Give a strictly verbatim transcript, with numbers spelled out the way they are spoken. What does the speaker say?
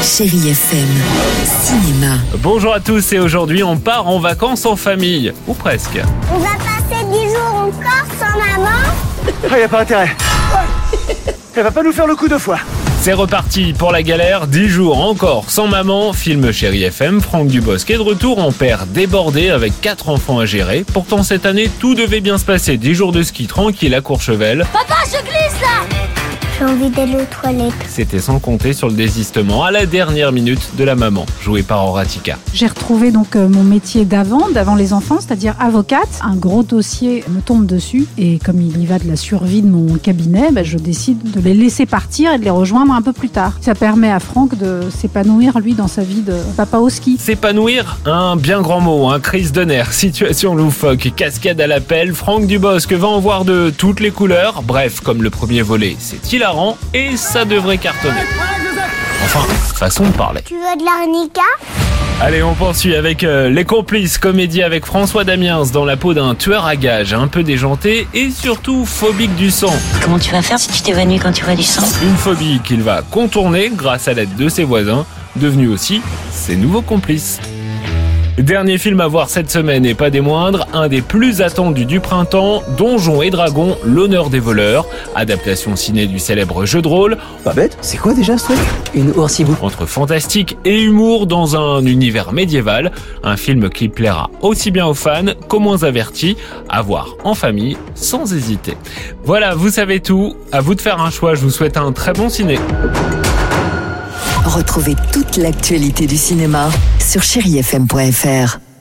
Chérie F M, cinéma. Bonjour à tous et aujourd'hui on part en vacances en famille, ou presque. On va passer dix jours encore sans maman. Ah, y a pas intérêt. Elle va pas nous faire le coup deux fois. C'est reparti pour la galère, dix jours encore sans maman, film Chérie F M, Franck Dubosc est de retour en père débordé avec quatre enfants à gérer. Pourtant cette année tout devait bien se passer, dix jours de ski tranquille à Courchevel. Papa, je glisse là. J'ai envie d'aller aux toilettes. C'était sans compter sur le désistement à la dernière minute de la maman, jouée par Horatica. J'ai retrouvé donc euh, mon métier d'avant, d'avant les enfants, c'est-à-dire avocate. Un gros dossier me tombe dessus et comme il y va de la survie de mon cabinet, bah, je décide de les laisser partir et de les rejoindre un peu plus tard. Ça permet à Franck de s'épanouir, lui, dans sa vie de papa au ski. S'épanouir, un bien grand mot, un crise de nerfs, situation loufoque, cascade à l'appel, Franck Dubosc va en voir de toutes les couleurs. Bref, comme le premier volet, c'est hilarant et ça devrait cartonner. Enfin, façon de parler. Tu veux de l'arnica? Allez, on poursuit avec euh, Les Complices, comédie avec François Damiens dans la peau d'un tueur à gages, un peu déjanté et surtout phobique du sang. Comment tu vas faire si tu t'évanouis quand tu vois du sang? Une phobie qu'il va contourner grâce à l'aide de ses voisins, devenus aussi ses nouveaux complices. Dernier film à voir cette semaine et pas des moindres, un des plus attendus du printemps, Donjons et Dragons, l'honneur des voleurs, adaptation ciné du célèbre jeu de rôle. Pas bête, c'est quoi déjà ce truc? Une oursibou. Entre fantastique et humour dans un univers médiéval, un film qui plaira aussi bien aux fans qu'aux moins avertis, à voir en famille sans hésiter. Voilà, vous savez tout, à vous de faire un choix, je vous souhaite un très bon ciné. Retrouvez toute l'actualité du cinéma sur chérie F M point F R.